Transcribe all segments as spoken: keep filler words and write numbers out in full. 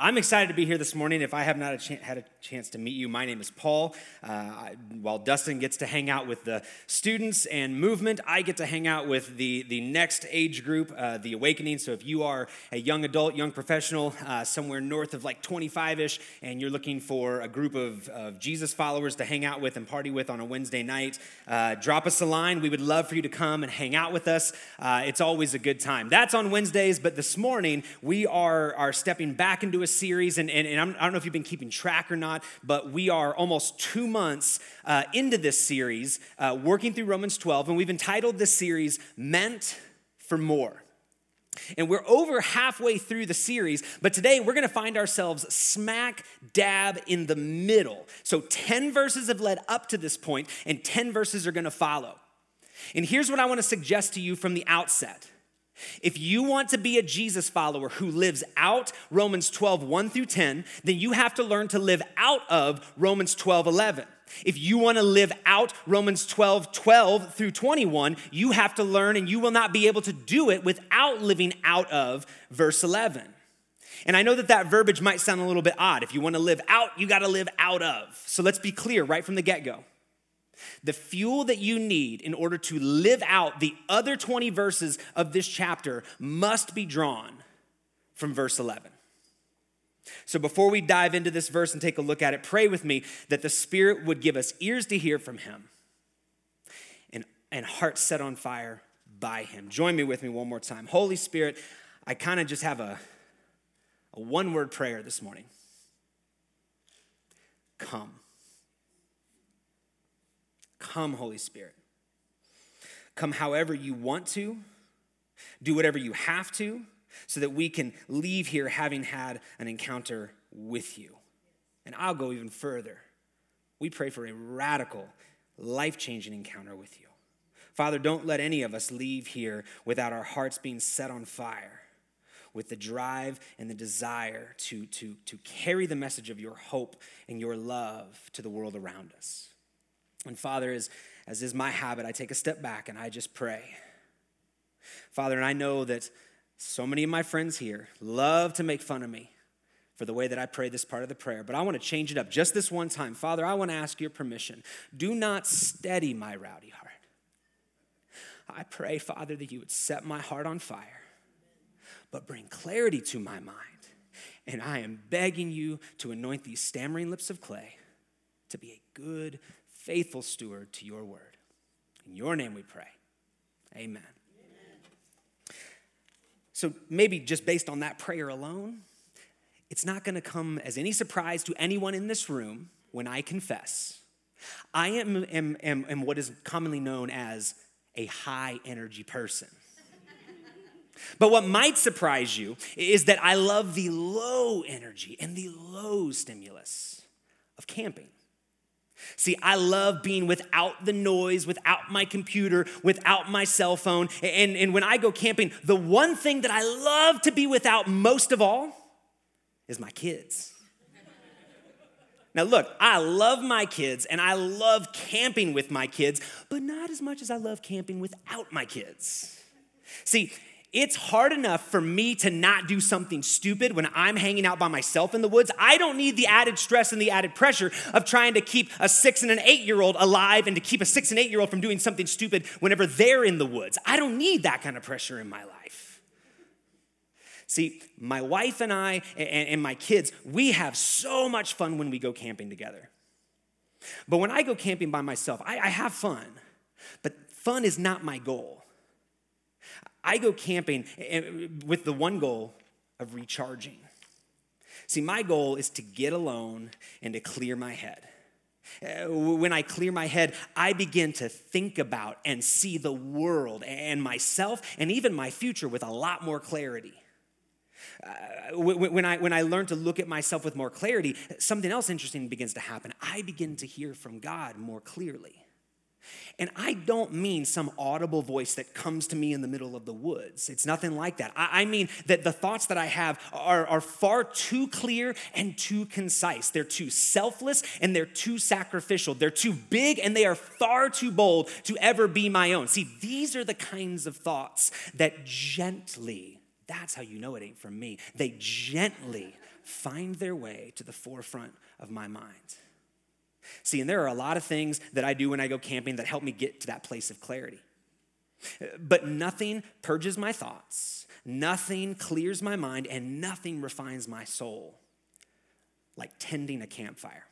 I'm excited to be here this morning. If I have not a ch- had a chance to meet you, my name is Paul. Uh, I, while Dustin gets to hang out with the students and movement, I get to hang out with the, the next age group, uh, the Awakening. So if you are a young adult, young professional, uh, somewhere north of like twenty-five-ish, and you're looking for a group of, of Jesus followers to hang out with and party with on a Wednesday night, uh, drop us a line. We would love for you to come and hang out with us. Uh, it's always a good time. That's on Wednesdays, but this morning we are, are stepping back into a series, and, and, and I'm, I don't know if you've been keeping track or not, but we are almost two months uh, into this series, uh, working through Romans twelve, and we've entitled this series, Meant for More. And we're over halfway through the series, but today we're going to find ourselves smack dab in the middle. So ten verses have led up to this point, and ten verses are going to follow. And here's what I want to suggest to you from the outset. If you want to be a Jesus follower who lives out Romans twelve, one through ten, then you have to learn to live out of Romans twelve, eleven. If you want to live out Romans twelve, twelve through twenty-one, you have to learn, and you will not be able to do it without living out of verse eleven. And I know that that verbiage might sound a little bit odd. If you want to live out, you got to live out of. So let's be clear right from the get-go. The fuel that you need in order to live out the other twenty verses of this chapter must be drawn from verse eleven. So before we dive into this verse and take a look at it, pray with me that the Spirit would give us ears to hear from him and, and hearts set on fire by him. Join me with me one more time. Holy Spirit, I kind of just have a, a one-word prayer this morning. Come. Come, Holy Spirit. Come however you want to. Do whatever you have to so that we can leave here having had an encounter with you. And I'll go even further. We pray for a radical, life-changing encounter with you. Father, don't let any of us leave here without our hearts being set on fire with the drive and the desire to, to, to carry the message of your hope and your love to the world around us. And Father, as, as is my habit, I take a step back and I just pray. Father, and I know that so many of my friends here love to make fun of me for the way that I pray this part of the prayer, but I want to change it up just this one time. Father, I want to ask your permission. Do not steady my rowdy heart. I pray, Father, that you would set my heart on fire, but bring clarity to my mind. And I am begging you to anoint these stammering lips of clay to be a good, faithful steward to your word. In your name we pray. Amen. Amen. So maybe just based on that prayer alone, it's not going to come as any surprise to anyone in this room when I confess I am, am, am, am what is commonly known as a high energy person. But what might surprise you is that I love the low energy and the low stimulus of camping. See, I love being without the noise, without my computer, without my cell phone. And, and when I go camping, the one thing that I love to be without most of all is my kids. Now look, I love my kids and I love camping with my kids, but not as much as I love camping without my kids. See, it's hard enough for me to not do something stupid when I'm hanging out by myself in the woods. I don't need the added stress and the added pressure of trying to keep a six and an eight-year-old alive and to keep a six and eight-year-old from doing something stupid whenever they're in the woods. I don't need that kind of pressure in my life. See, my wife and I and, and my kids, we have so much fun when we go camping together. But when I go camping by myself, I, I have fun, but fun is not my goal. I go camping with the one goal of recharging. See, my goal is to get alone and to clear my head. When I clear my head, I begin to think about and see the world and myself and even my future with a lot more clarity. Uh, when I when I learn to look at myself with more clarity, something else interesting begins to happen. I begin to hear from God more clearly. And I don't mean some audible voice that comes to me in the middle of the woods. It's nothing like that. I, I mean that the thoughts that I have are, are far too clear and too concise. They're too selfless and they're too sacrificial. They're too big and they are far too bold to ever be my own. See, these are the kinds of thoughts that gently, that's how you know it ain't from me, they gently find their way to the forefront of my mind. See, and there are a lot of things that I do when I go camping that help me get to that place of clarity. But nothing purges my thoughts, nothing clears my mind, and nothing refines my soul like tending a campfire.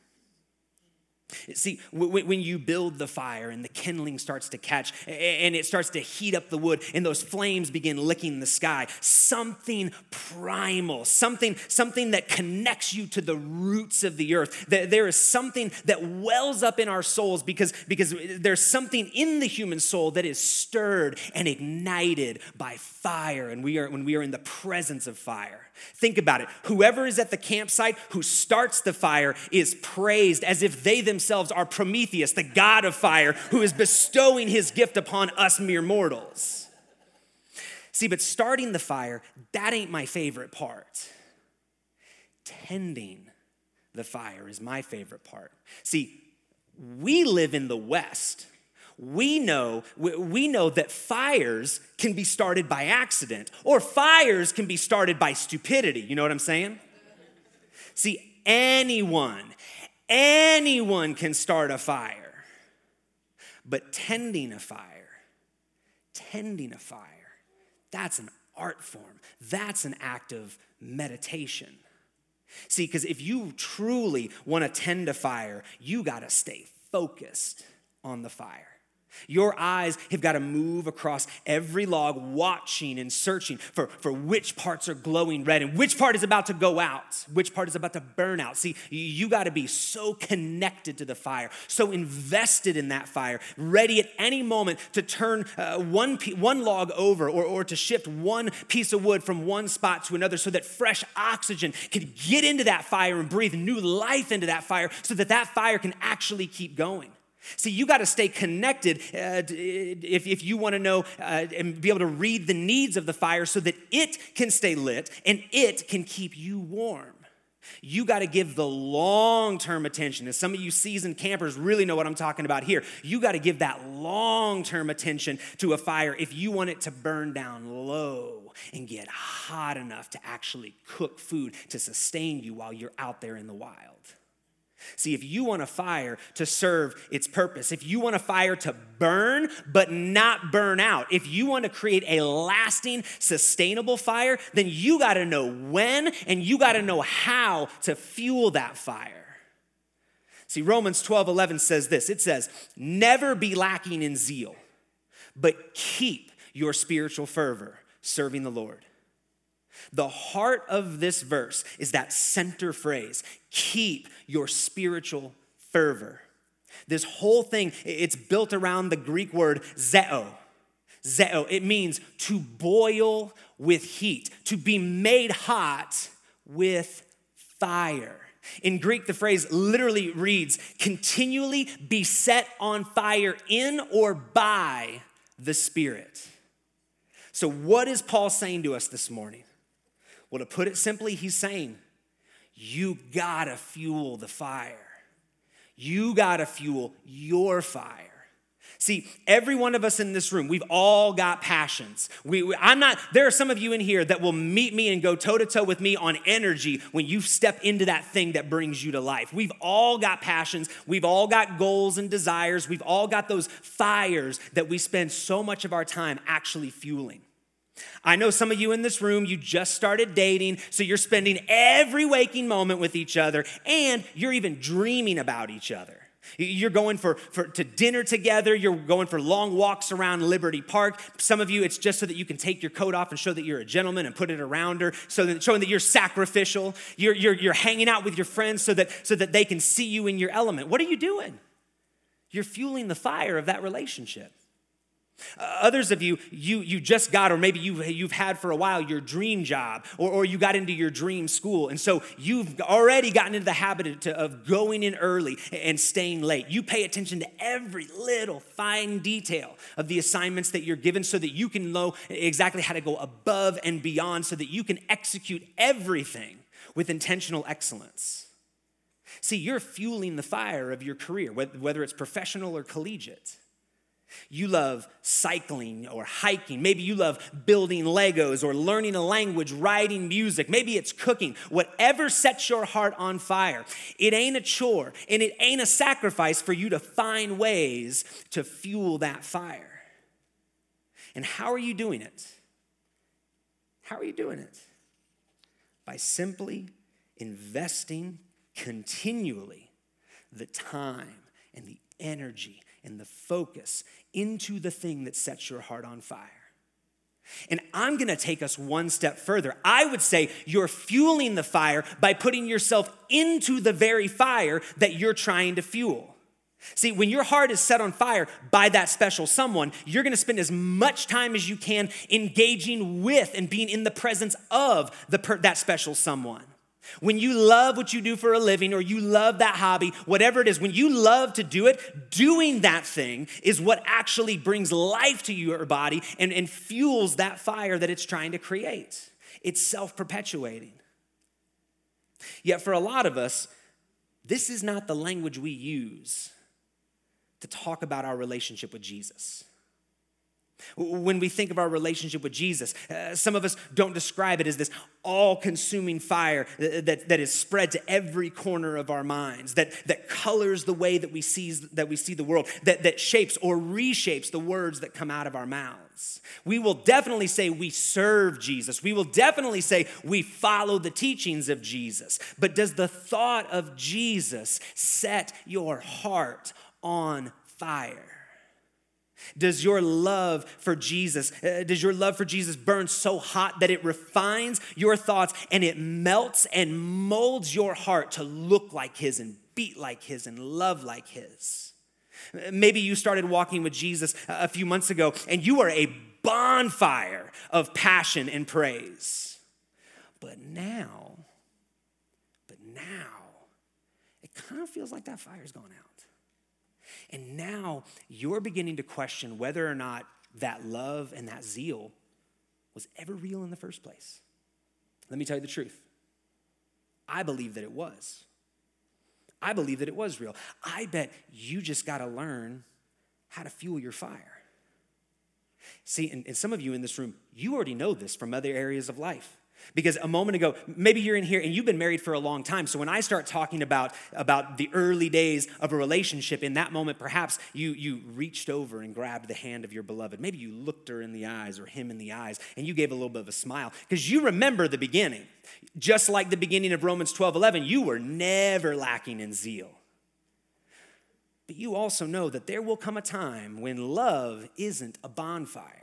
See, when you build the fire and the kindling starts to catch and it starts to heat up the wood and those flames begin licking the sky, something primal, something, something that connects you to the roots of the earth. There is something that wells up in our souls because, because there's something in the human soul that is stirred and ignited by fire, and we are when we are in the presence of fire. Think about it. Whoever is at the campsite who starts the fire is praised as if they themselves are Prometheus, the god of fire, who is bestowing his gift upon us mere mortals. See, but starting the fire, that ain't my favorite part. Tending the fire is my favorite part. See, we live in the West. We know, we know that fires can be started by accident, or fires can be started by stupidity. You know what I'm saying? See, anyone, anyone can start a fire. But tending a fire, tending a fire, that's an art form. That's an act of meditation. See, because if you truly want to tend a fire, you got to stay focused on the fire. Your eyes have got to move across every log, watching and searching for, for which parts are glowing red and which part is about to go out, which part is about to burn out. See, you got to be so connected to the fire, so invested in that fire, ready at any moment to turn uh, one, one log over or, or to shift one piece of wood from one spot to another so that fresh oxygen can get into that fire and breathe new life into that fire so that that fire can actually keep going. See, you got to stay connected uh, if, if you want to know uh, and be able to read the needs of the fire so that it can stay lit and it can keep you warm. You got to give the long-term attention. As some of you seasoned campers really know what I'm talking about here. You got to give that long-term attention to a fire if you want it to burn down low and get hot enough to actually cook food to sustain you while you're out there in the wild. See, if you want a fire to serve its purpose, if you want a fire to burn but not burn out, if you want to create a lasting, sustainable fire, then you got to know when and you got to know how to fuel that fire. See, Romans twelve eleven says this. It says, never be lacking in zeal, but keep your spiritual fervor serving the Lord. The heart of this verse is that center phrase, keep your spiritual fervor. This whole thing, it's built around the Greek word zeo. Zeo, it means to boil with heat, to be made hot with fire. In Greek, the phrase literally reads, continually be set on fire in or by the Spirit. So what is Paul saying to us this morning? Well, to put it simply, he's saying, you gotta fuel the fire. You gotta fuel your fire. See, every one of us in this room, we've all got passions. We, we, I'm not, there are some of you in here that will meet me and go toe-to-toe with me on energy when you step into that thing that brings you to life. We've all got passions. We've all got goals and desires. We've all got those fires that we spend so much of our time actually fueling. I know some of you in this room, you just started dating, so you're spending every waking moment with each other, and you're even dreaming about each other. You're going for, for to dinner together. You're going for long walks around Liberty Park. Some of you, it's just so that you can take your coat off and show that you're a gentleman and put it around her, so that showing that you're sacrificial. You're, you're, you're hanging out with your friends so that, so that they can see you in your element. What are you doing? You're fueling the fire of that relationship. Uh, others of you, you you just got, or maybe you've, you've had for a while, your dream job, or, or you got into your dream school. And so you've already gotten into the habit of, to, of going in early and staying late. You pay attention to every little fine detail of the assignments that you're given so that you can know exactly how to go above and beyond so that you can execute everything with intentional excellence. See, you're fueling the fire of your career, whether it's professional or collegiate. You love cycling or hiking. Maybe you love building Legos or learning a language, writing music. Maybe it's cooking. Whatever sets your heart on fire, it ain't a chore and it ain't a sacrifice for you to find ways to fuel that fire. And how are you doing it? How are you doing it? By simply investing continually the time and the energy and the focus into the thing that sets your heart on fire. And I'm gonna take us one step further. I would say you're fueling the fire by putting yourself into the very fire that you're trying to fuel. See, when your heart is set on fire by that special someone, you're gonna spend as much time as you can engaging with and being in the presence of the per- that special someone. When you love what you do for a living or you love that hobby, whatever it is, when you love to do it, doing that thing is what actually brings life to your body and, and fuels that fire that it's trying to create. It's self-perpetuating. Yet for a lot of us, this is not the language we use to talk about our relationship with Jesus. When we think of our relationship with Jesus, uh, some of us don't describe it as this all-consuming fire that, that is spread to every corner of our minds, that, that colors the way that we, sees, that we see the world, that, that shapes or reshapes the words that come out of our mouths. We will definitely say we serve Jesus. We will definitely say we follow the teachings of Jesus. But does the thought of Jesus set your heart on fire? Does your love for Jesus, uh, does your love for Jesus burn so hot that it refines your thoughts and it melts and molds your heart to look like his and beat like his and love like his? Maybe you started walking with Jesus a few months ago and you are a bonfire of passion and praise. But now, but now, it kind of feels like that fire's gone out. And now you're beginning to question whether or not that love and that zeal was ever real in the first place. Let me tell you the truth. I believe that it was. I believe that it was real. I bet you just got to learn how to fuel your fire. See, and, and some of you in this room, you already know this from other areas of life. Because a moment ago, maybe you're in here and you've been married for a long time. So when I start talking about, about the early days of a relationship, in that moment, perhaps you, you reached over and grabbed the hand of your beloved. Maybe you looked her in the eyes or him in the eyes and you gave a little bit of a smile because you remember the beginning. Just like the beginning of Romans twelve eleven, you were never lacking in zeal. But you also know that there will come a time when love isn't a bonfire.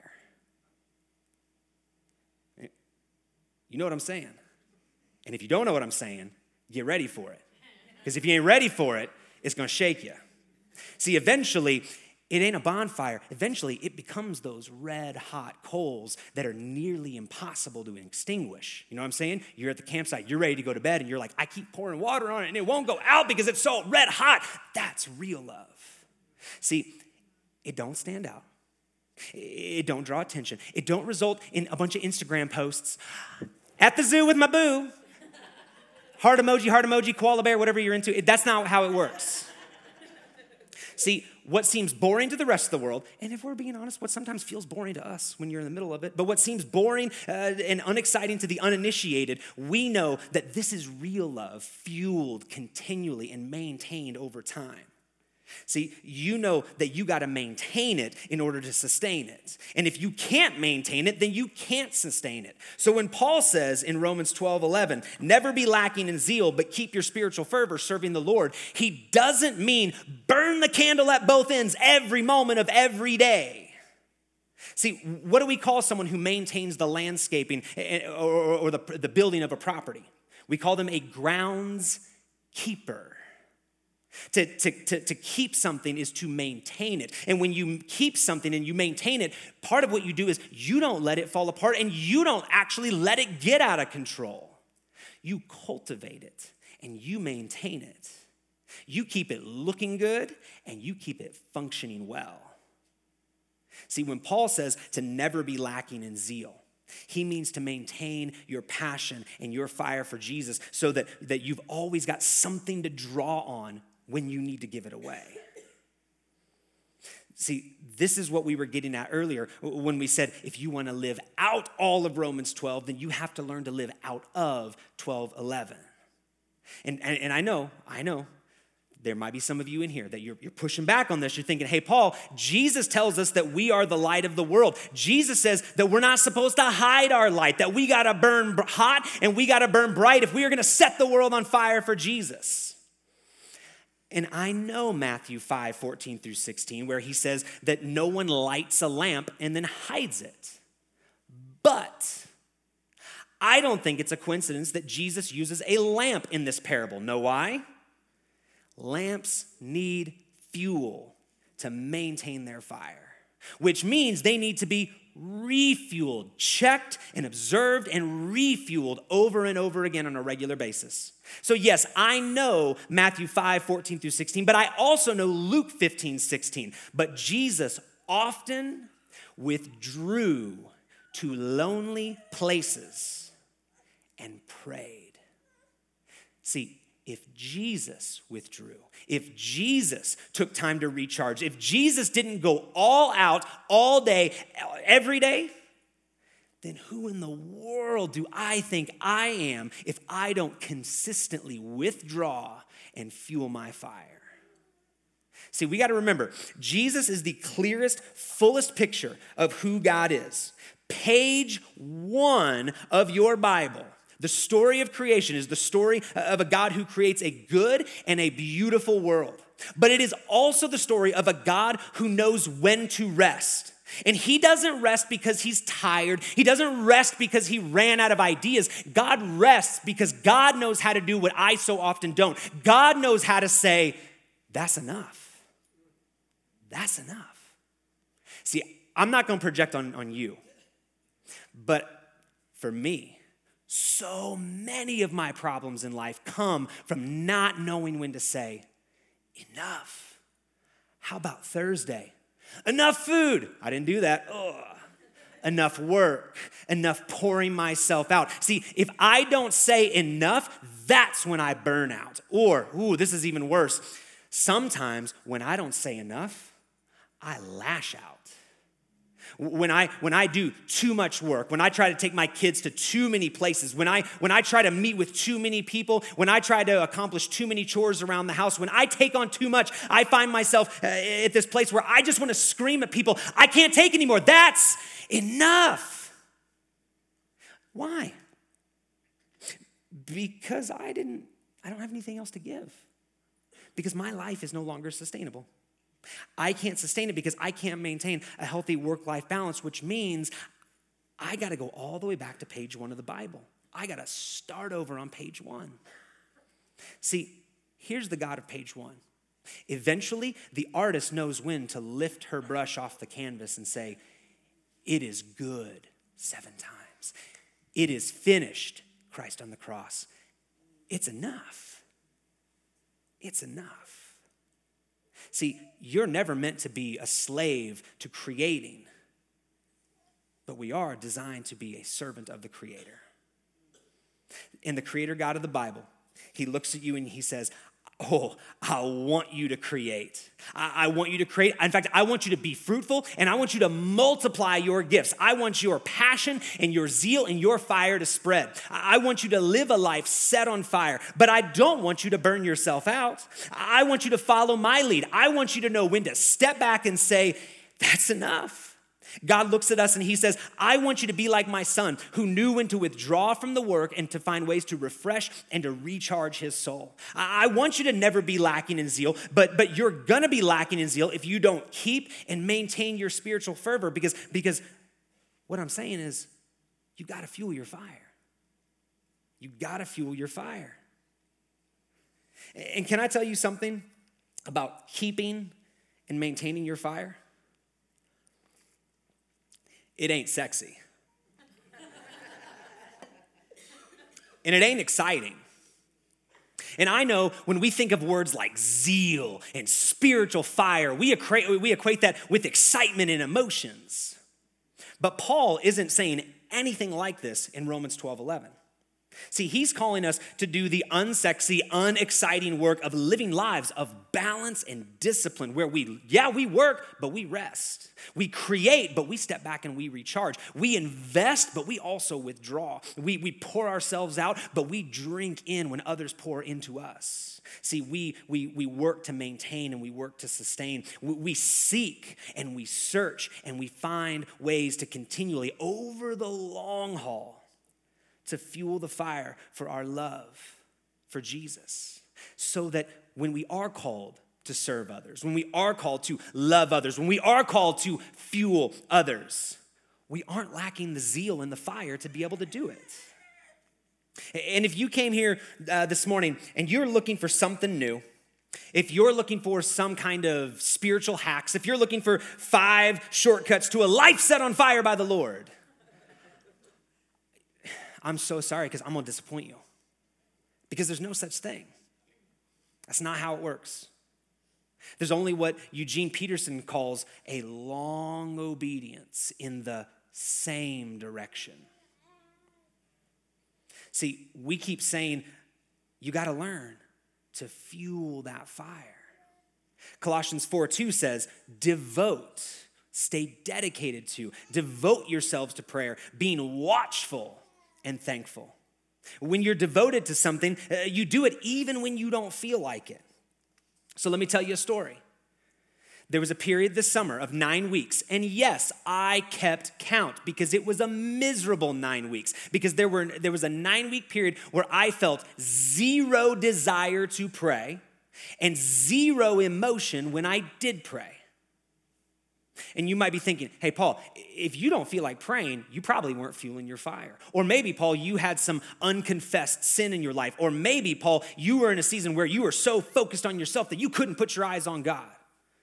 You know what I'm saying? And if you don't know what I'm saying, get ready for it. Because if you ain't ready for it, it's going to shake you. See, eventually, it ain't a bonfire. Eventually, it becomes those red hot coals that are nearly impossible to extinguish. You know what I'm saying? You're at the campsite, you're ready to go to bed, and you're like, I keep pouring water on it, and it won't go out because it's so red hot. That's real love. See, it don't stand out. It don't draw attention. It don't result in a bunch of Instagram posts. At the zoo with my boo. Heart emoji, heart emoji, koala bear, whatever you're into. That's not how it works. See, what seems boring to the rest of the world, and if we're being honest, what sometimes feels boring to us when you're in the middle of it, but what seems boring uh, and unexciting to the uninitiated, we know that this is real love, fueled continually and maintained over time. See, you know that you got to maintain it in order to sustain it. And if you can't maintain it, then you can't sustain it. So when Paul says in Romans twelve eleven, never be lacking in zeal, but keep your spiritual fervor serving the Lord, he doesn't mean burn the candle at both ends every moment of every day. See, what do we call someone who maintains the landscaping or, or the, the building of a property? We call them a grounds keeper. To, to, to, to keep something is to maintain it. And when you keep something and you maintain it, part of what you do is you don't let it fall apart and you don't actually let it get out of control. You cultivate it and you maintain it. You keep it looking good and you keep it functioning well. See, when Paul says to never be lacking in zeal, he means to maintain your passion and your fire for Jesus so that, that you've always got something to draw on when you need to give it away. See, this is what we were getting at earlier when we said if you want to live out all of Romans twelve, then you have to learn to live out of twelve eleven. And, and, and I know, I know, there might be some of you in here that you're, you're pushing back on this. You're thinking, hey, Paul, Jesus tells us that we are the light of the world. Jesus says that we're not supposed to hide our light, that we got to burn hot and we got to burn bright if we are going to set the world on fire for Jesus. And I know Matthew five, fourteen through sixteen, where he says that no one lights a lamp and then hides it. But I don't think it's a coincidence that Jesus uses a lamp in this parable. Know why? Lamps need fuel to maintain their fire, which means they need to be refueled, checked and observed and refueled over and over again on a regular basis. So yes, I know Matthew five, fourteen through sixteen, but I also know Luke fifteen, sixteen. But Jesus often withdrew to lonely places and prayed. See, if Jesus withdrew, if Jesus took time to recharge, if Jesus didn't go all out all day, every day, then who in the world do I think I am if I don't consistently withdraw and fuel my fire? See, we got to remember, Jesus is the clearest, fullest picture of who God is. Page one of your Bible, the story of creation, is the story of a God who creates a good and a beautiful world. But it is also the story of a God who knows when to rest. And he doesn't rest because he's tired. He doesn't rest because he ran out of ideas. God rests because God knows how to do what I so often don't. God knows how to say, that's enough. That's enough. See, I'm not going to project on, on you. But for me, so many of my problems in life come from not knowing when to say, enough. How about Thursday? Enough food. I didn't do that. Ugh. Enough work. Enough pouring myself out. See, if I don't say enough, that's when I burn out. Or, ooh, this is even worse. Sometimes when I don't say enough, I lash out. When I when I do too much work, when I try to take my kids to too many places, when I when I try to meet with too many people, when I try to accomplish too many chores around the house, when I take on too much, I find myself uh, at this place where I just want to scream at people, I can't take anymore. That's enough. Why? Because I didn't, I don't have anything else to give. Because my life is no longer sustainable. I can't sustain it because I can't maintain a healthy work-life balance, which means I got to go all the way back to page one of the Bible. I got to start over on page one. See, here's the God of page one. Eventually, the artist knows when to lift her brush off the canvas and say, it is good, seven times. It is finished, Christ on the cross. It's enough. It's enough. See, you're never meant to be a slave to creating, but we are designed to be a servant of the Creator. And the Creator God of the Bible, he looks at you and he says, oh, I want you to create. I, I want you to create. In fact, I want you to be fruitful and I want you to multiply your gifts. I want your passion and your zeal and your fire to spread. I, I want you to live a life set on fire, but I don't want you to burn yourself out. I want you to follow my lead. I want you to know when to step back and say, that's enough. God looks at us and he says, I want you to be like my son who knew when to withdraw from the work and to find ways to refresh and to recharge his soul. I want you to never be lacking in zeal, but, but you're going to be lacking in zeal if you don't keep and maintain your spiritual fervor because, because what I'm saying is you got to fuel your fire. You got to fuel your fire. And can I tell you something about keeping and maintaining your fire? It ain't sexy. And it ain't exciting. And I know when we think of words like zeal and spiritual fire, we equate, we equate that with excitement and emotions. But Paul isn't saying anything like this in Romans twelve eleven. See, he's calling us to do the unsexy, unexciting work of living lives of balance and discipline where we, yeah, we work, but we rest. We create, but we step back and we recharge. We invest, but we also withdraw. We, we pour ourselves out, but we drink in when others pour into us. See, we, we, we work to maintain and we work to sustain. We, we seek and we search and we find ways to continually, over the long haul, to fuel the fire for our love for Jesus, so that when we are called to serve others, when we are called to love others, when we are called to fuel others, we aren't lacking the zeal and the fire to be able to do it. And if you came here uh, this morning and you're looking for something new, if you're looking for some kind of spiritual hacks, if you're looking for five shortcuts to a life set on fire by the Lord, I'm so sorry because I'm going to disappoint you. Because there's no such thing. That's not how it works. There's only what Eugene Peterson calls a long obedience in the same direction. See, we keep saying, you got to learn to fuel that fire. Colossians four two says, devote, stay dedicated to, devote yourselves to prayer, being watchful and thankful. When you're devoted to something, uh, you do it even when you don't feel like it. So let me tell you a story. There was a period this summer of nine weeks, and yes, I kept count because it was a miserable nine weeks, because there were there was a nine-week period where I felt zero desire to pray and zero emotion when I did pray. And you might be thinking, hey, Paul, if you don't feel like praying, you probably weren't fueling your fire. Or maybe, Paul, you had some unconfessed sin in your life. Or maybe, Paul, you were in a season where you were so focused on yourself that you couldn't put your eyes on God.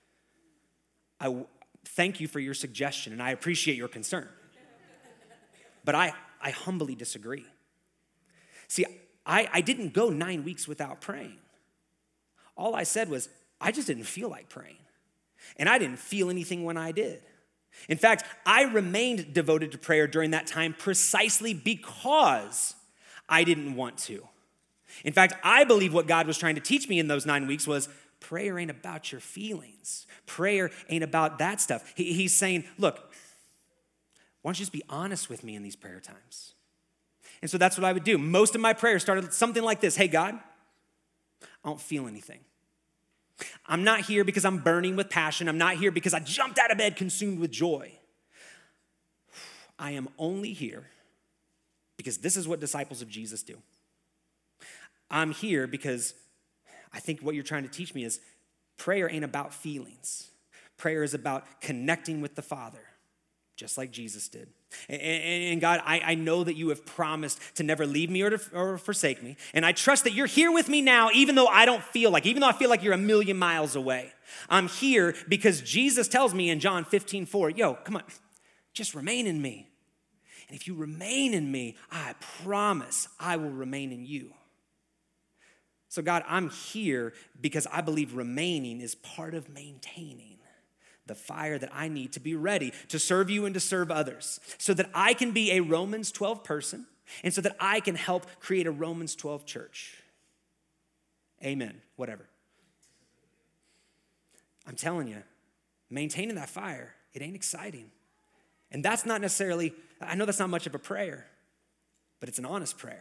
I thank you for your suggestion, and I appreciate your concern. But I, I humbly disagree. See, I, I didn't go nine weeks without praying. All I said was, I just didn't feel like praying. And I didn't feel anything when I did. In fact, I remained devoted to prayer during that time precisely because I didn't want to. In fact, I believe what God was trying to teach me in those nine weeks was prayer ain't about your feelings. Prayer ain't about that stuff. He, he's saying, look, why don't you just be honest with me in these prayer times? And so that's what I would do. Most of my prayers started something like this. Hey, God, I don't feel anything. I'm not here because I'm burning with passion. I'm not here because I jumped out of bed consumed with joy. I am only here because this is what disciples of Jesus do. I'm here because I think what you're trying to teach me is prayer ain't about feelings. Prayer is about connecting with the Father, just like Jesus did. And, and, and God, I, I know that you have promised to never leave me or, to, or forsake me. And I trust that you're here with me now, even though I don't feel like, even though I feel like you're a million miles away. I'm here because Jesus tells me in John fifteen four, yo, come on, just remain in me. And if you remain in me, I promise I will remain in you. So God, I'm here because I believe remaining is part of maintaining the fire that I need to be ready to serve you and to serve others, so that I can be a Romans twelve person and so that I can help create a Romans twelve church. Amen. Whatever. I'm telling you, maintaining that fire, it ain't exciting. And that's not necessarily, I know that's not much of a prayer, but it's an honest prayer.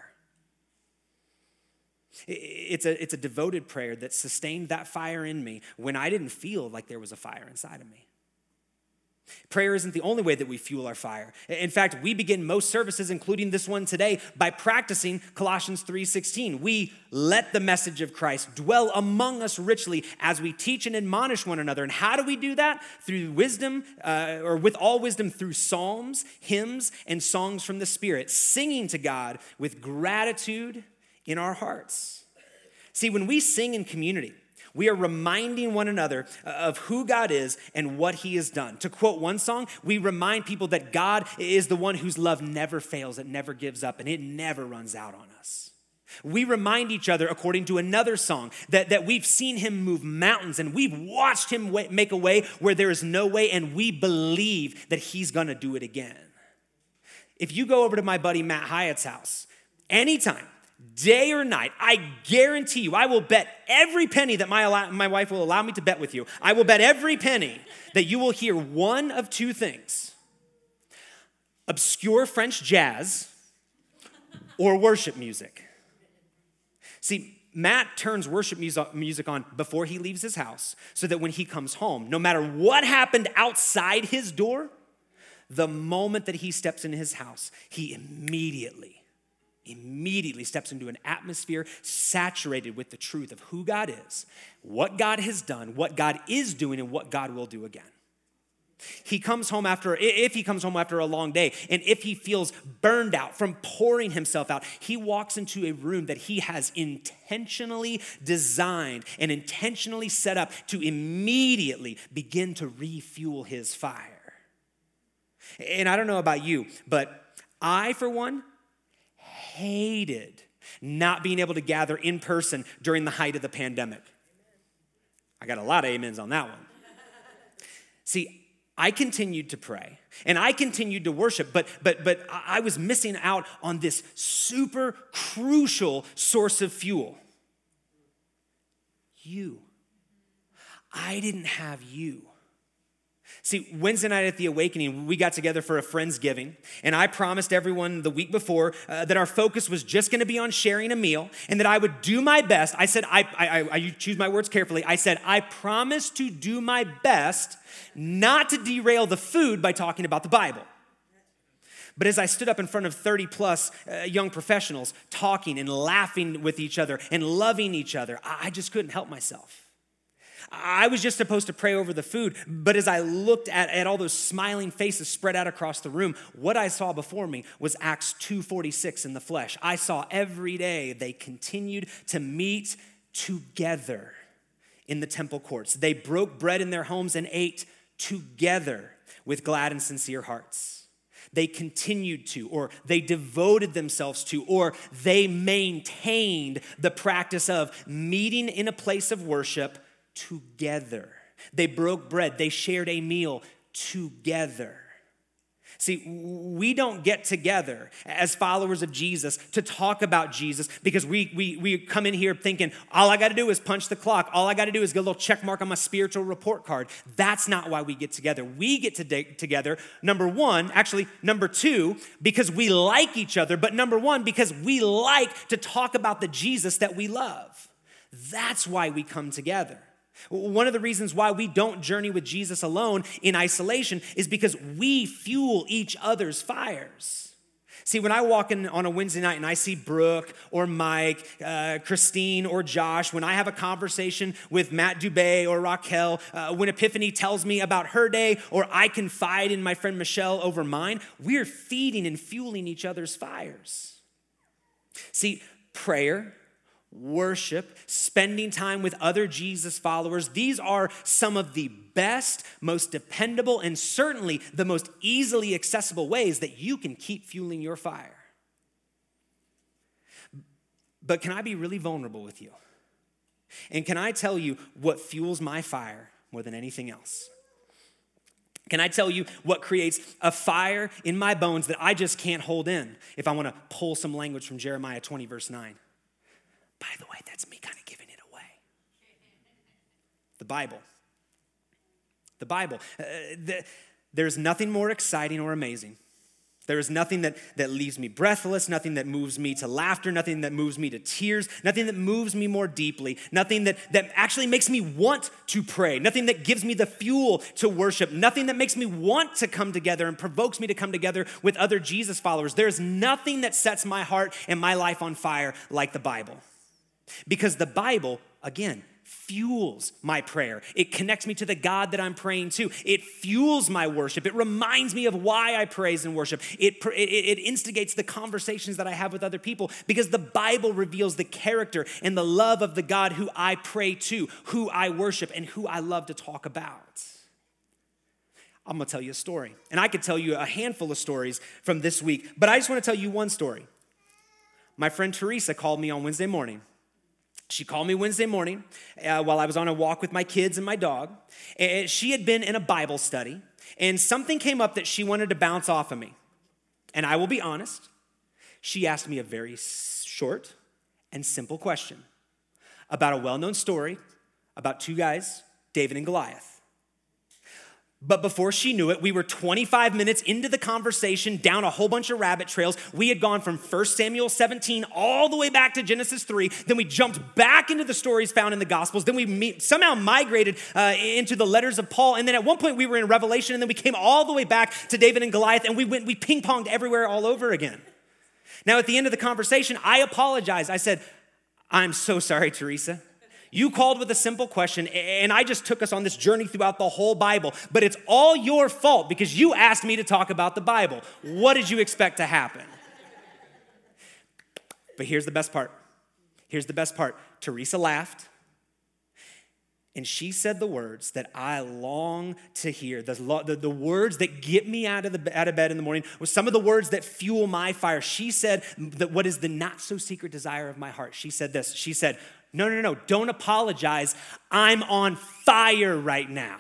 It's a, it's a devoted prayer that sustained that fire in me when I didn't feel like there was a fire inside of me. Prayer isn't the only way that we fuel our fire. In fact, we begin most services, including this one today, by practicing Colossians three sixteen. We let the message of Christ dwell among us richly as we teach and admonish one another. And how do we do that? Through wisdom, uh, or with all wisdom, through psalms, hymns, and songs from the Spirit, singing to God with gratitude in our hearts. See, when we sing in community, we are reminding one another of who God is and what he has done. To quote one song, we remind people that God is the one whose love never fails, it never gives up, and it never runs out on us. We remind each other, according to another song, that, that we've seen him move mountains and we've watched him make a way where there is no way, and we believe that he's gonna do it again. If you go over to my buddy Matt Hyatt's house, anytime, day or night, I guarantee you, I will bet every penny that my, my wife will allow me to bet with you. I will bet every penny that you will hear one of two things: obscure French jazz or worship music. See, Matt turns worship music on before he leaves his house so that when he comes home, no matter what happened outside his door, the moment that he steps into his house, he immediately, immediately steps into an atmosphere saturated with the truth of who God is, what God has done, what God is doing, and what God will do again. He comes home after, if he comes home after a long day, and if he feels burned out from pouring himself out, he walks into a room that he has intentionally designed and intentionally set up to immediately begin to refuel his fire. And I don't know about you, but I, for one, hated not being able to gather in person during the height of the pandemic. I got a lot of amens on that one. See, I continued to pray and I continued to worship, but but but I was missing out on this super crucial source of fuel. You. I didn't have you. See, Wednesday night at the Awakening, we got together for a Friendsgiving, and I promised everyone the week before uh, that our focus was just going to be on sharing a meal, and that I would do my best. I said, I, I, I choose my words carefully. I said, I promise to do my best not to derail the food by talking about the Bible. But as I stood up in front of thirty plus uh, young professionals talking and laughing with each other and loving each other, I, I just couldn't help myself. I was just supposed to pray over the food, but as I looked at, at all those smiling faces spread out across the room, what I saw before me was Acts two forty-six in the flesh. I saw every day they continued to meet together in the temple courts. They broke bread in their homes and ate together with glad and sincere hearts. They continued to, or they devoted themselves to, or they maintained the practice of meeting in a place of worship together. They broke bread. They shared a meal together. See, we don't get together as followers of Jesus to talk about Jesus because we we we come in here thinking, all I got to do is punch the clock. All I got to do is get a little check mark on my spiritual report card. That's not why we get together. We get to de- together, number one, actually, number two, because we like each other, but number one, because we like to talk about the Jesus that we love. That's why we come together. One of the reasons why we don't journey with Jesus alone in isolation is because we fuel each other's fires. See, when I walk in on a Wednesday night and I see Brooke or Mike, uh, Christine or Josh, when I have a conversation with Matt Dubé or Raquel, uh, when Epiphany tells me about her day, or I confide in my friend Michelle over mine, we're feeding and fueling each other's fires. See, prayer, worship, spending time with other Jesus followers, these are some of the best, most dependable, and certainly the most easily accessible ways that you can keep fueling your fire. But can I be really vulnerable with you? And can I tell you what fuels my fire more than anything else? Can I tell you what creates a fire in my bones that I just can't hold in if I want to pull some language from Jeremiah twenty, verse nine? By the way, that's me kind of giving it away. The Bible. The Bible. Uh, the, there's nothing more exciting or amazing. There is nothing that, that leaves me breathless, nothing that moves me to laughter, nothing that moves me to tears, nothing that moves me more deeply, nothing that, that actually makes me want to pray, nothing that gives me the fuel to worship, nothing that makes me want to come together and provokes me to come together with other Jesus followers. There's nothing that sets my heart and my life on fire like the Bible. Because the Bible, again, fuels my prayer. It connects me to the God that I'm praying to. It fuels my worship. It reminds me of why I praise and worship. It, it, it instigates the conversations that I have with other people because the Bible reveals the character and the love of the God who I pray to, who I worship, and who I love to talk about. I'm going to tell you a story. And I could tell you a handful of stories from this week, but I just want to tell you one story. My friend Teresa called me on Wednesday morning. She called me Wednesday morning uh, while I was on a walk with my kids and my dog. And she had been in a Bible study, and something came up that she wanted to bounce off of me. And I will be honest, she asked me a very short and simple question about a well-known story about two guys, David and Goliath. But before she knew it, we were twenty-five minutes into the conversation, down a whole bunch of rabbit trails. We had gone from First Samuel seventeen all the way back to Genesis three. Then we jumped back into the stories found in the Gospels. Then we meet, somehow migrated uh, into the letters of Paul. And then at one point we were in Revelation, and then we came all the way back to David and Goliath, and we went, we ping-ponged everywhere all over again. Now, at the end of the conversation, I apologized. I said, I'm so sorry, Teresa. You called with a simple question, and I just took us on this journey throughout the whole Bible. But it's all your fault because you asked me to talk about the Bible. What did you expect to happen? But here's the best part. Here's the best part. Teresa laughed, and she said the words that I long to hear. The, the, the words that get me out of, the, out of bed in the morning were some of the words that fuel my fire. She said that what is the not-so-secret desire of my heart. She said this. She said, no, no, no, don't apologize. I'm on fire right now.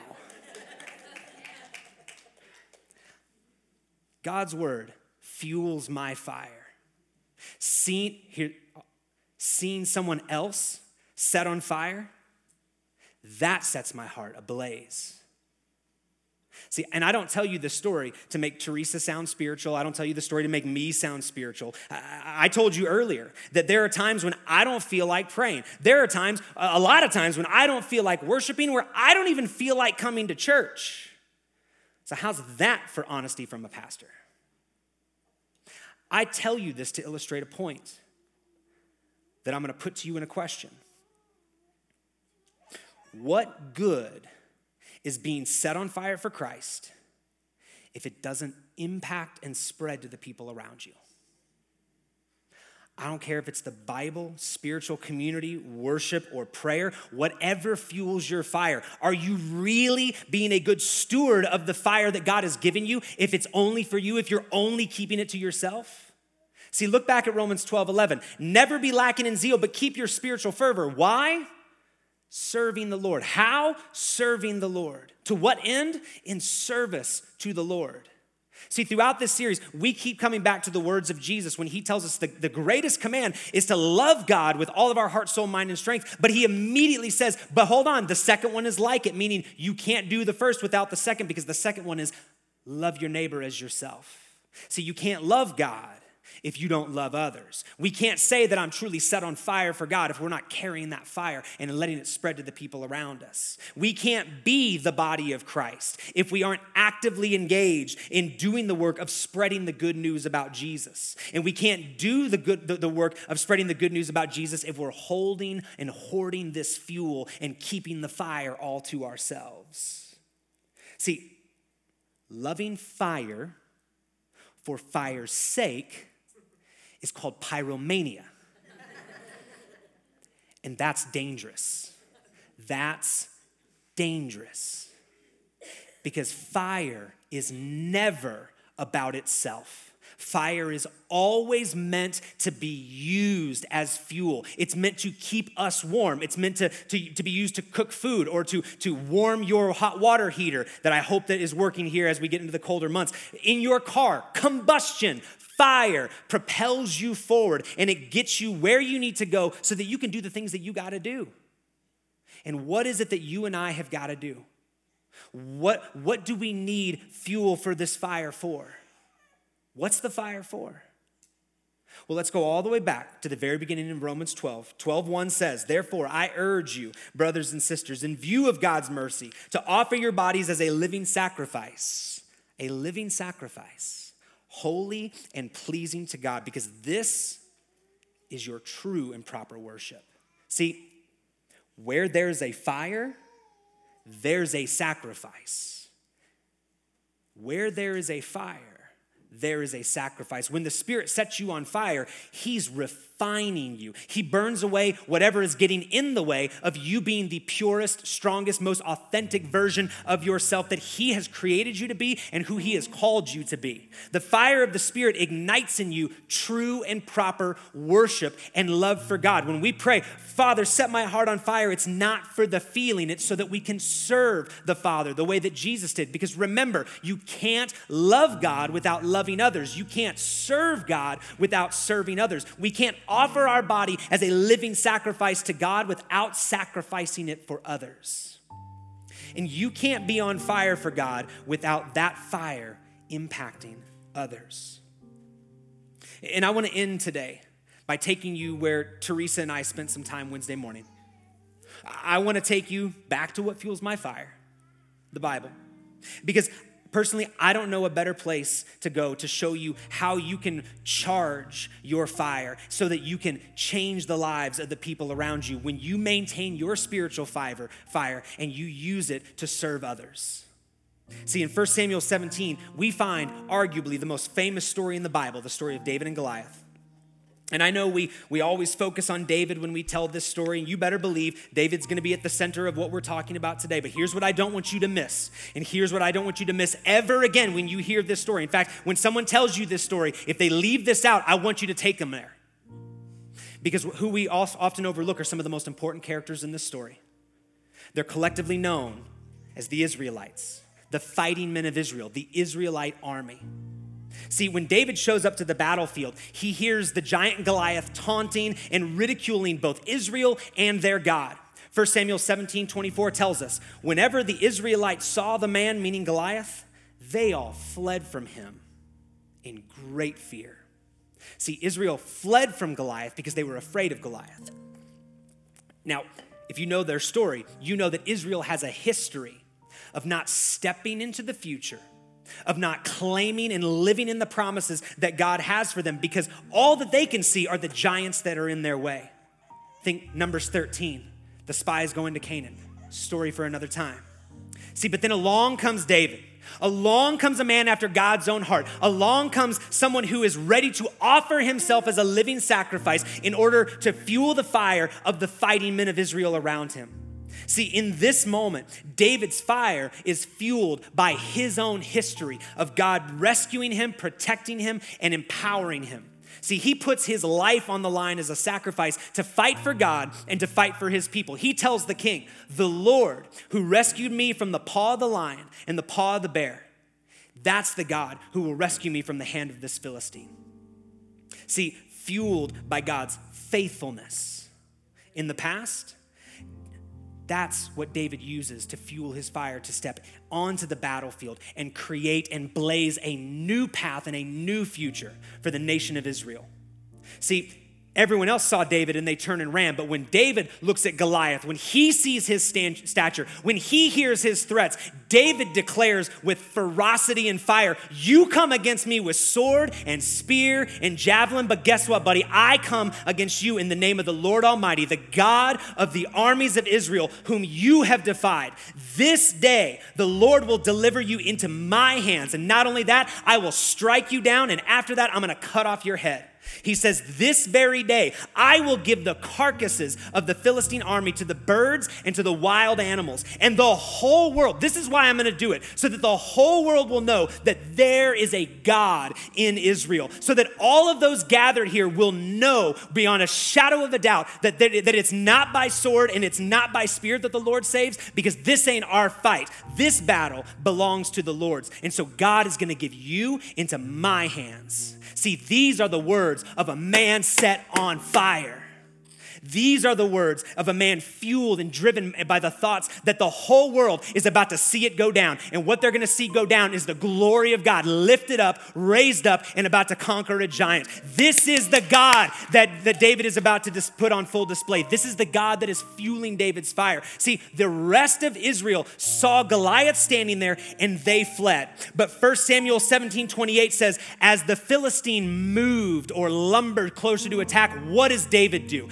God's word fuels my fire. Seeing, here, seeing someone else set on fire, that sets my heart ablaze. See, and I don't tell you this story to make Teresa sound spiritual. I don't tell you the story to make me sound spiritual. I, I told you earlier that there are times when I don't feel like praying. There are times, a lot of times, when I don't feel like worshiping, where I don't even feel like coming to church. So how's that for honesty from a pastor? I tell you this to illustrate a point that I'm going to put to you in a question. What good is being set on fire for Christ if it doesn't impact and spread to the people around you? I don't care if it's the Bible, spiritual community, worship, or prayer, whatever fuels your fire. Are you really being a good steward of the fire that God has given you if it's only for you, if you're only keeping it to yourself? See, look back at Romans twelve eleven. Never be lacking in zeal, but keep your spiritual fervor. Why? Serving the Lord. How? Serving the Lord. To what end? In service to the Lord. See, throughout this series, we keep coming back to the words of Jesus when he tells us the, the greatest command is to love God with all of our heart, soul, mind, and strength. But he immediately says, but hold on, the second one is like it, meaning you can't do the first without the second, because the second one is love your neighbor as yourself. See, you can't love God if you don't love others. We can't say that I'm truly set on fire for God if we're not carrying that fire and letting it spread to the people around us. We can't be the body of Christ if we aren't actively engaged in doing the work of spreading the good news about Jesus. And we can't do the good the, the work of spreading the good news about Jesus if we're holding and hoarding this fuel and keeping the fire all to ourselves. See, loving fire for fire's sake is called pyromania. And that's dangerous. That's dangerous. Because fire is never about itself. Fire is always meant to be used as fuel. It's meant to keep us warm. It's meant to, to, to be used to cook food or to, to warm your hot water heater that I hope that is working here as we get into the colder months. In your car, combustion, fire propels you forward and it gets you where you need to go so that you can do the things that you got to do. And what is it that you and I have got to do? What, what do we need fuel for this fire for? What's the fire for? Well, let's go all the way back to the very beginning in Romans twelve. twelve one says, therefore, I urge you, brothers and sisters, in view of God's mercy, to offer your bodies as a living sacrifice, a living sacrifice, holy and pleasing to God, because this is your true and proper worship. See, where there's a fire, there's a sacrifice. Where there is a fire, there is a sacrifice. When the Spirit sets you on fire, he's refining refining you. He burns away whatever is getting in the way of you being the purest, strongest, most authentic version of yourself that he has created you to be and who he has called you to be. The fire of the Spirit ignites in you true and proper worship and love for God. When we pray, Father, set my heart on fire, it's not for the feeling, it's so that we can serve the Father the way that Jesus did. Because remember, you can't love God without loving others. You can't serve God without serving others. We can't offer our body as a living sacrifice to God without sacrificing it for others. And you can't be on fire for God without that fire impacting others. And I want to end today by taking you where Teresa and I spent some time Wednesday morning. I want to take you back to what fuels my fire, the Bible. Because personally, I don't know a better place to go to show you how you can charge your fire so that you can change the lives of the people around you when you maintain your spiritual fire, fire and you use it to serve others. See, in First Samuel seventeen, we find arguably the most famous story in the Bible, the story of David and Goliath. And I know we, we always focus on David when we tell this story, and you better believe David's gonna be at the center of what we're talking about today. But here's what I don't want you to miss, and here's what I don't want you to miss ever again when you hear this story. In fact, when someone tells you this story, if they leave this out, I want you to take them there. Because who we often overlook are some of the most important characters in this story. They're collectively known as the Israelites, the fighting men of Israel, the Israelite army. See, when David shows up to the battlefield, he hears the giant Goliath taunting and ridiculing both Israel and their God. First Samuel seventeen twenty-four tells us, whenever the Israelites saw the man, meaning Goliath, they all fled from him in great fear. See, Israel fled from Goliath because they were afraid of Goliath. Now, if you know their story, you know that Israel has a history of not stepping into the future, of not claiming and living in the promises that God has for them, because all that they can see are the giants that are in their way. Think Numbers thirteen, the spies going to Canaan. Story for another time. See, but then along comes David. Along comes a man after God's own heart. Along comes someone who is ready to offer himself as a living sacrifice in order to fuel the fire of the fighting men of Israel around him. See, in this moment, David's fire is fueled by his own history of God rescuing him, protecting him, and empowering him. See, he puts his life on the line as a sacrifice to fight for God and to fight for his people. He tells the king, the Lord who rescued me from the paw of the lion and the paw of the bear, that's the God who will rescue me from the hand of this Philistine. See, fueled by God's faithfulness in the past, that's what David uses to fuel his fire to step onto the battlefield and create and blaze a new path and a new future for the nation of Israel. See, everyone else saw David and they turned and ran, but when David looks at Goliath, when he sees his stand, stature, when he hears his threats, David declares with ferocity and fire, you come against me with sword and spear and javelin, but guess what, buddy? I come against you in the name of the Lord Almighty, the God of the armies of Israel, whom you have defied. This day, the Lord will deliver you into my hands. And not only that, I will strike you down, and after that, I'm gonna cut off your head. He says, this very day, I will give the carcasses of the Philistine army to the birds and to the wild animals. And the whole world, this is why I'm going to do it, so that the whole world will know that there is a God in Israel. So that all of those gathered here will know beyond a shadow of a doubt that, that, that it's not by sword and it's not by spear that the Lord saves, because this ain't our fight. This battle belongs to the Lord's. And so God is going to give you into my hands. See, these are the words of a man set on fire. These are the words of a man fueled and driven by the thoughts that the whole world is about to see it go down. And what they're going to see go down is the glory of God lifted up, raised up, and about to conquer a giant. This is the God that, that David is about to dis- put on full display. This is the God that is fueling David's fire. See, the rest of Israel saw Goliath standing there and they fled. But First Samuel seventeen twenty-eight says, as the Philistine moved or lumbered closer to attack, what does David do? David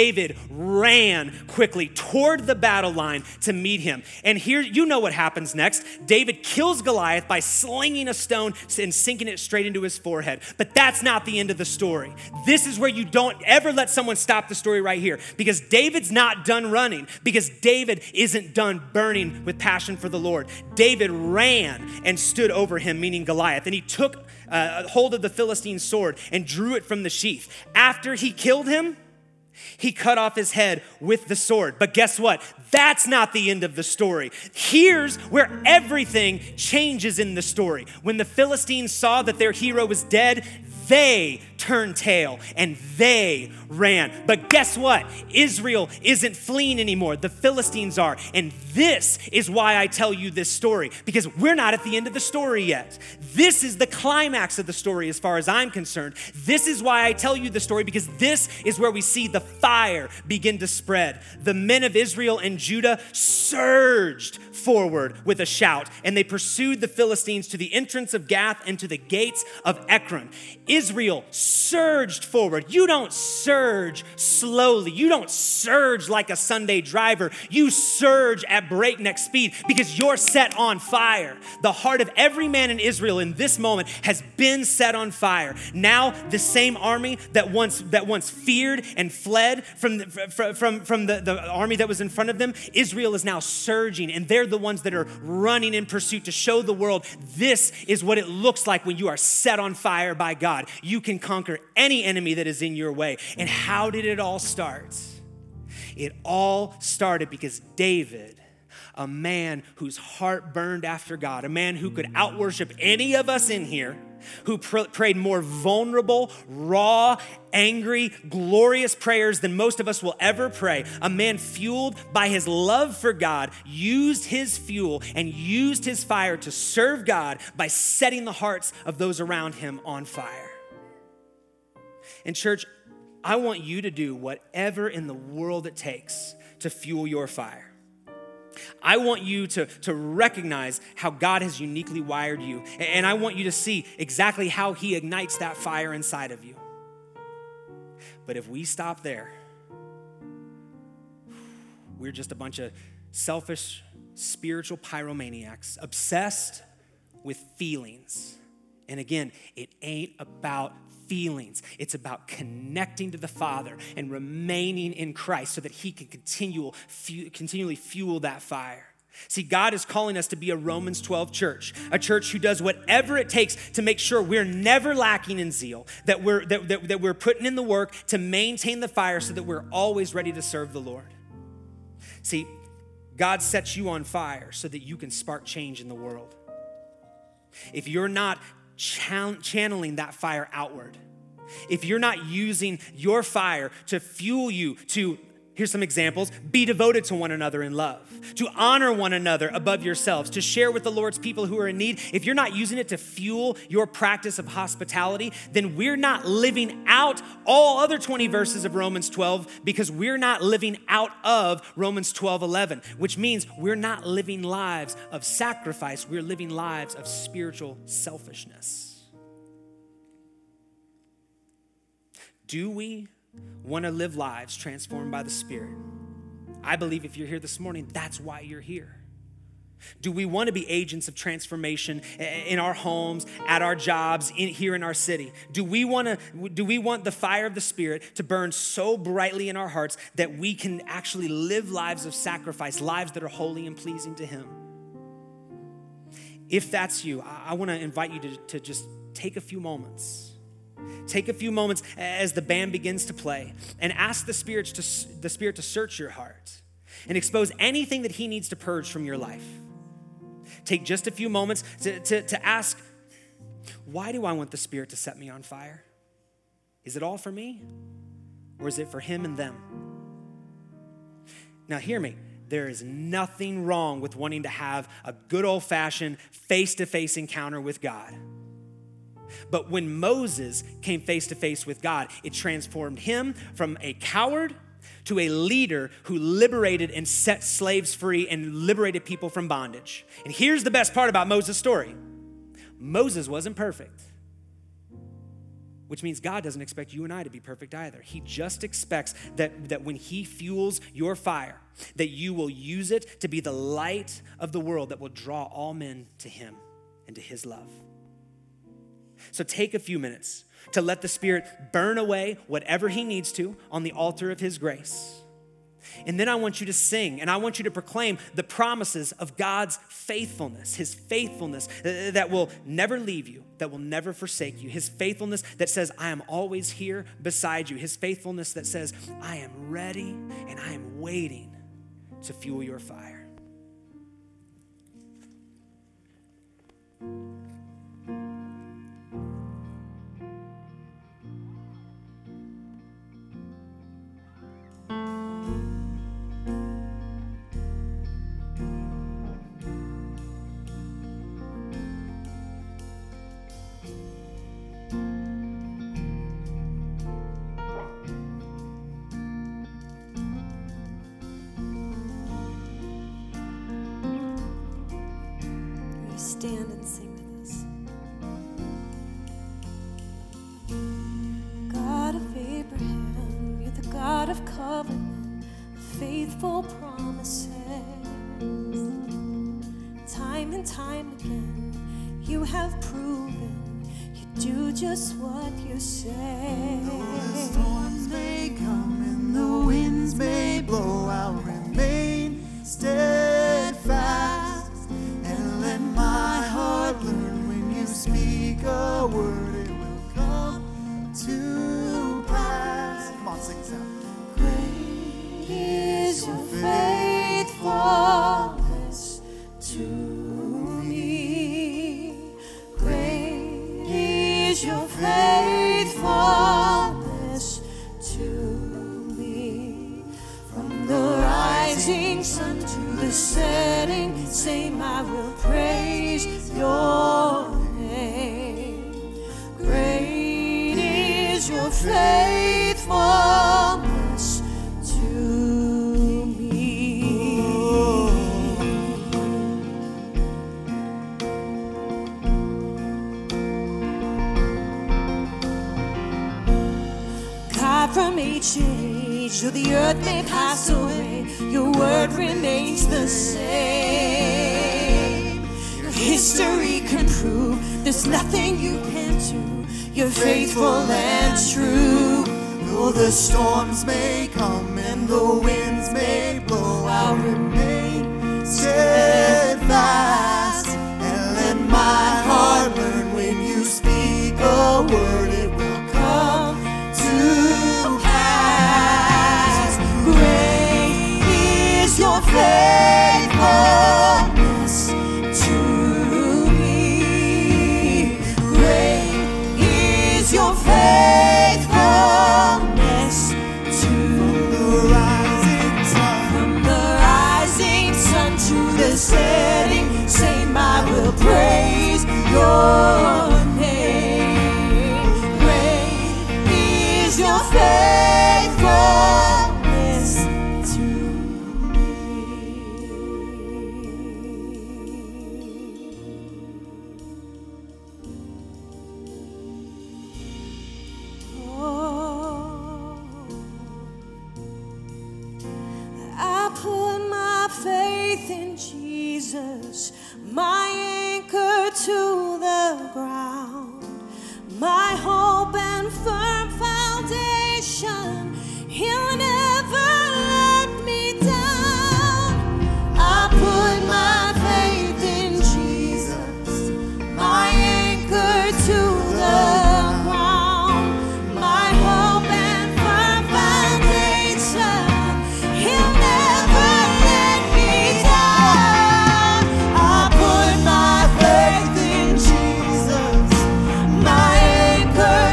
David ran quickly toward the battle line to meet him. And here, you know what happens next. David kills Goliath by slinging a stone and sinking it straight into his forehead. But that's not the end of the story. This is where you don't ever let someone stop the story right here, because David's not done running, because David isn't done burning with passion for the Lord. David ran and stood over him, meaning Goliath, and he took uh, hold of the Philistine sword and drew it from the sheath. After he killed him, he cut off his head with the sword. But guess what? That's not the end of the story. Here's where everything changes in the story. When the Philistines saw that their hero was dead, they turned tail and they ran. But guess what? Israel isn't fleeing anymore. The Philistines are. And this is why I tell you this story, because we're not at the end of the story yet. This is the climax of the story as far as I'm concerned. This is why I tell you the story, because this is where we see the fire begin to spread. The men of Israel and Judah surged forward with a shout, and they pursued the Philistines to the entrance of Gath and to the gates of Ekron. Israel surged forward. You don't surge slowly. You don't surge like a Sunday driver. You surge at breakneck speed because you're set on fire. The heart of every man in Israel in this moment has been set on fire. Now, the same army that once that once feared and fled from the, from, from the, the army that was in front of them, Israel is now surging, and they're the ones that are running in pursuit to show the world this is what it looks like when you are set on fire by God. You can conquer any enemy that is in your way. And how did it all start? It all started because David, a man whose heart burned after God, a man who could out-worship any of us in here, who pr- prayed more vulnerable, raw, angry, glorious prayers than most of us will ever pray. A man fueled by his love for God, used his fuel and used his fire to serve God by setting the hearts of those around him on fire. And church, I want you to do whatever in the world it takes to fuel your fire. I want you to, to recognize how God has uniquely wired you. And I want you to see exactly how he ignites that fire inside of you. But if we stop there, we're just a bunch of selfish, spiritual pyromaniacs, obsessed with feelings. And again, it ain't about feelings. It's about connecting to the Father and remaining in Christ so that he can continual, fu- continually fuel that fire. See, God is calling us to be a Romans twelve church, a church who does whatever it takes to make sure we're never lacking in zeal, that we're, that, that, that we're putting in the work to maintain the fire so that we're always ready to serve the Lord. See, God sets you on fire so that you can spark change in the world. If you're not channeling that fire outward, if you're not using your fire to fuel you to, here's some examples, be devoted to one another in love, to honor one another above yourselves, to share with the Lord's people who are in need, if you're not using it to fuel your practice of hospitality, then we're not living out all other twenty verses of Romans twelve, because we're not living out of Romans twelve eleven, which means we're not living lives of sacrifice, we're living lives of spiritual selfishness. Do we want to live lives transformed by the Spirit? I believe if you're here this morning, that's why you're here. Do we want to be agents of transformation in our homes, at our jobs, in, here in our city? Do we want to? Do we want the fire of the Spirit to burn so brightly in our hearts that we can actually live lives of sacrifice, lives that are holy and pleasing to Him? If that's you, I, I want to invite you to, to just take a few moments. Take a few moments as the band begins to play and ask the Spirit to, the Spirit to search your heart and expose anything that He needs to purge from your life. Take just a few moments to, to, to ask, why do I want the Spirit to set me on fire? Is it all for me, or is it for Him and them? Now hear me. There is nothing wrong with wanting to have a good old-fashioned face-to-face encounter with God. But when Moses came face-to-face with God, it transformed him from a coward to a leader who liberated and set slaves free and liberated people from bondage. And here's the best part about Moses' story. Moses wasn't perfect. which means God doesn't expect you and I to be perfect either. He just expects that, that when he fuels your fire, that you will use it to be the light of the world that will draw all men to him and to his love. So take a few minutes to let the Spirit burn away whatever he needs to on the altar of his grace. And then I want you to sing, and I want you to proclaim the promises of God's faithfulness, his faithfulness that will never leave you, that will never forsake you, his faithfulness that says, I am always here beside you, his faithfulness that says, I am ready and I am waiting to fuel your fire. Stand and sing with us. God of Abraham, you're the God of covenant, faithful promises. Time and time again, you have proven you do just what you say. Though the storms may come and the winds may blow, I'll remain steadfast. Let my heart learn when you speak a word, it will come to pass. Come on, sing it out. Great is your faithfulness to me. Great is your faithfulness to me. From the rising sun to the setting, same I will praise your name. Great is your faithfulness to me. God, from age to age, though the earth may pass away, your word remains the same. Your history can prove there's nothing you can't do. You're faithful and true. Though the storms may come and the winds may blow, I'll remain steadfast. And let my heart learn when you speak a word, it will come to pass. Great is your faithfulness to me. Great is your faithfulness to the rising sun. From the rising sun to the setting, same I will praise your name. Great is your faithfulness to me. Oh, I put my faith in Jesus, my anchor to the ground, my hope and firm foundation. He'll never let me down. I put my faith in Jesus, my anchor to the ground, my hope and firm foundation. He'll never let me down. I put my faith in Jesus, my anchor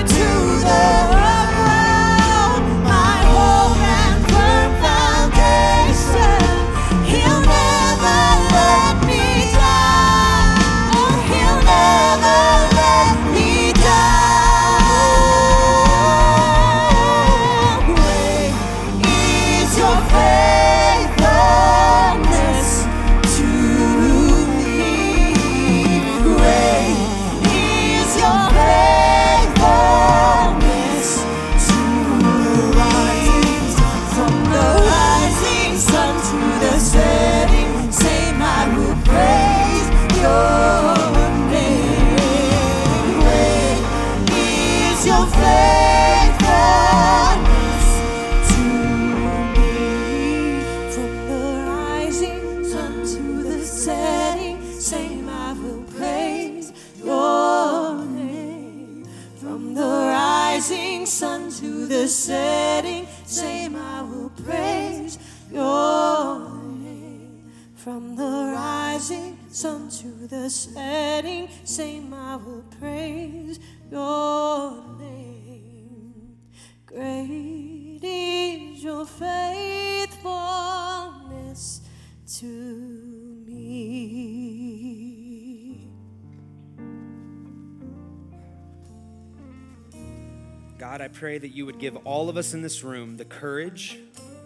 sun to the setting, same I will praise your name. Great is your faithfulness to me. God, I pray that you would give all of us in this room the courage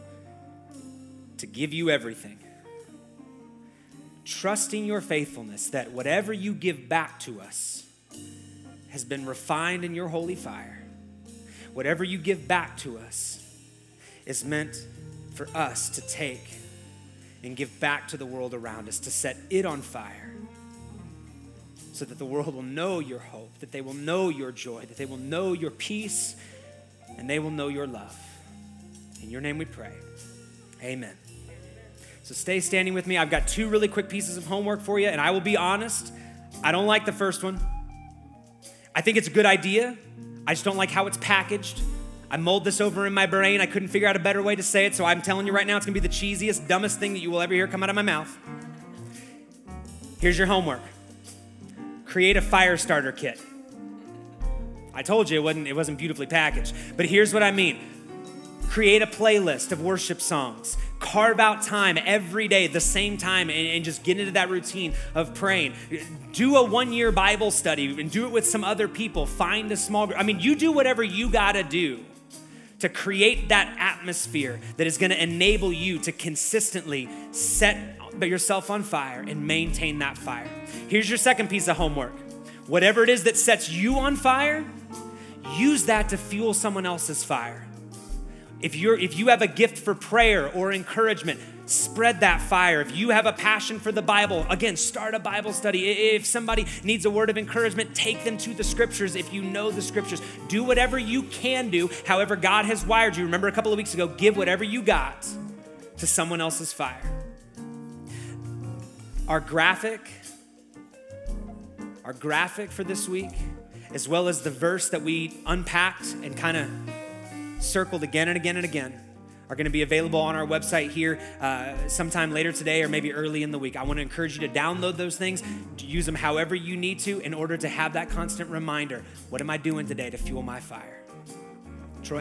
to give you everything. Trusting your faithfulness that whatever you give back to us has been refined in your holy fire. Whatever you give back to us is meant for us to take and give back to the world around us, to set it on fire so that the world will know your hope, that they will know your joy, that they will know your peace, and they will know your love. In your name we pray. Amen. So stay standing with me. I've got two really quick pieces of homework for you, and I will be honest, I don't like the first one. I think it's a good idea. I just don't like how it's packaged. I mulled this over in my brain. I couldn't figure out a better way to say it, so I'm telling you right now, it's gonna be the cheesiest, dumbest thing that you will ever hear come out of my mouth. Here's your homework. Create a fire starter kit. I told you it wasn't, it wasn't beautifully packaged, but here's what I mean. Create a playlist of worship songs. Carve out time every day, the same time, and, and just get into that routine of praying. Do a one-year Bible study and do it with some other people. Find a small group. I mean, you do whatever you gotta do to create that atmosphere that is gonna enable you to consistently set yourself on fire and maintain that fire. Here's your second piece of homework. Whatever it is that sets you on fire, use that to fuel someone else's fire. If you're if you have a gift for prayer or encouragement, spread that fire. If you have a passion for the Bible, again, start a Bible study. If somebody needs a word of encouragement, take them to the scriptures. If you know the scriptures, do whatever you can do, however God has wired you. Remember a couple of weeks ago, give whatever you got to someone else's fire. Our graphic, our graphic for this week, as well as the verse that we unpacked and kind of circled again and again and again, are going to be available on our website here uh, sometime later today or maybe early in the week. I want to encourage you to download those things, to use them however you need to in order to have that constant reminder. What am I doing today to fuel my fire? Troy?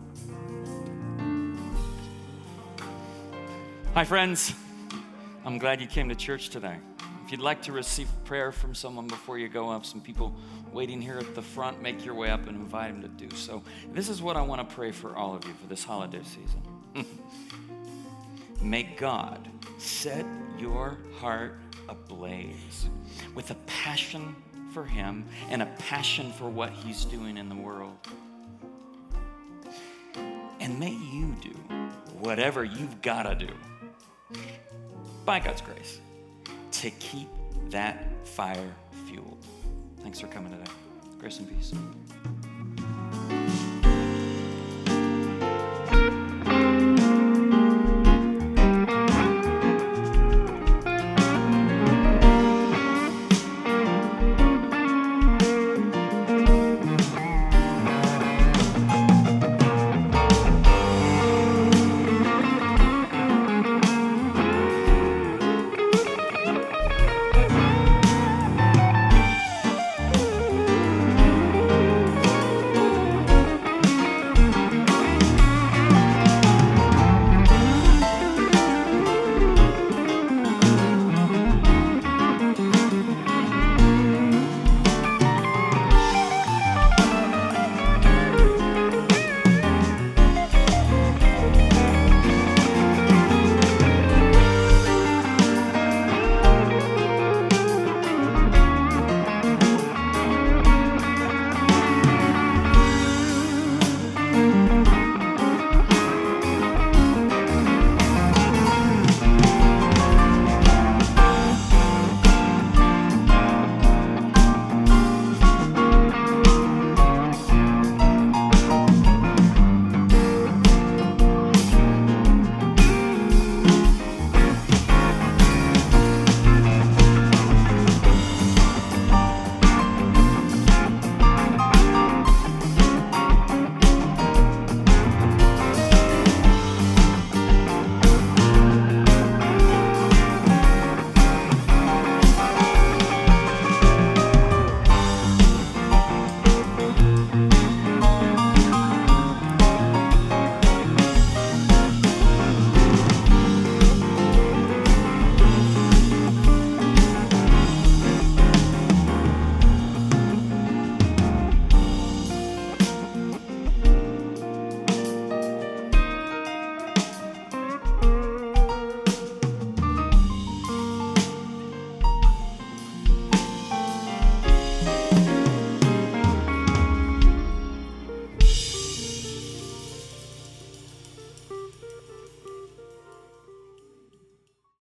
Hi, friends. I'm glad you came to church today. If you'd like to receive prayer from someone before you go up, some people waiting here at the front, make your way up and invite them to do so. This is what I want to pray for all of you for this holiday season. May God set your heart ablaze with a passion for Him and a passion for what He's doing in the world. And may you do whatever you've got to do, by God's grace, to keep that fire fueled. Thanks for coming today. Grace and peace.